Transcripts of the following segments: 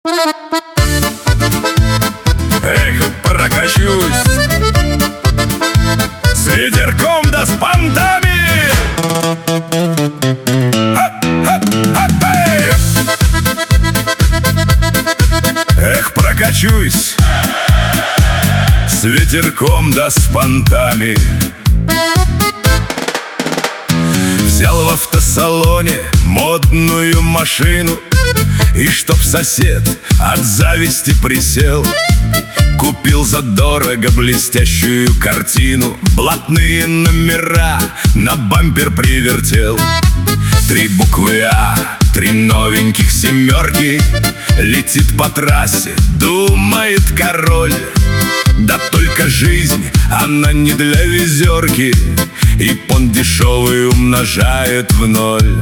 Эх, прокачусь с ветерком да с понтами. Эх, прокачусь с ветерком да с понтами. Взял в автосалоне модную машину, и чтоб сосед от зависти присел, купил задорого блестящую картину, блатные номера на бампер привертел. 3 буквы А, 3 новеньких семерки. Летит по трассе, думает король. Да только жизнь, она не для везерки, и пон дешевый умножает в 0.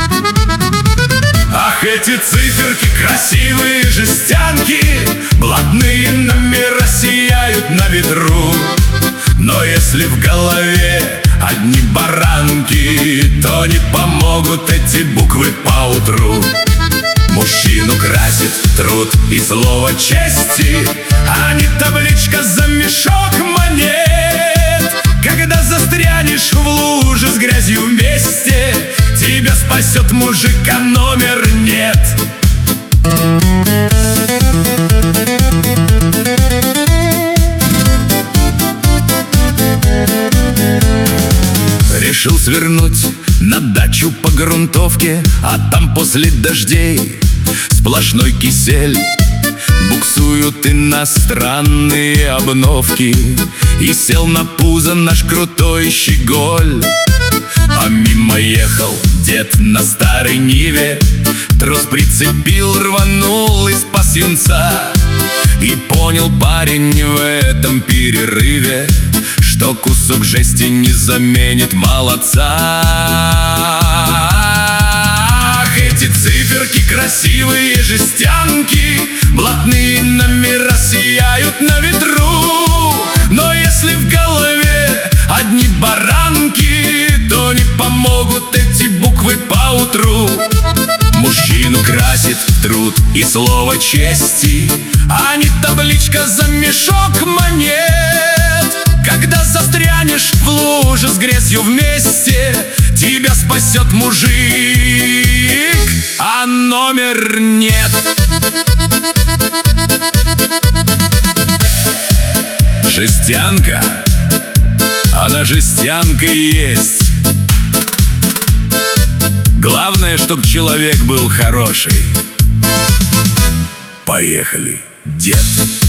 Ах, эти циферки, красивые жестянки, блатные номера сияют на ветру. Но если в голове одни баранки, то не помогут эти буквы поутру. Мужчину красит труд и слово чести, а не табличка за мешок монет. Когда застрянешь в луже с грязью вместе, тебя спасет мужика номер нет. Решил свернуть на дачу по грунтовке, а там после дождей сплошной кисель. Буксуют иностранные обновки, и сел на пузо наш крутой щеголь. А мимо ехал дед на старой Ниве, трос прицепил, рванул и спас юнца. И понял парень в этом перерыве, что кусок жести не заменит молодца. Ах, эти циферки, красивые жестянки, блатные номера сияют на ветру. Но если в голове одни баранки, то не помогут эти буквы поутру. Мужчину красит труд и слово чести, а не табличка за мешок монет. Когда застрянешь в луже с грязью вместе, тебя спасет мужик, а номер нет. Жестянка, она жестянка и есть. Главное, чтоб человек был хороший. Поехали, дед.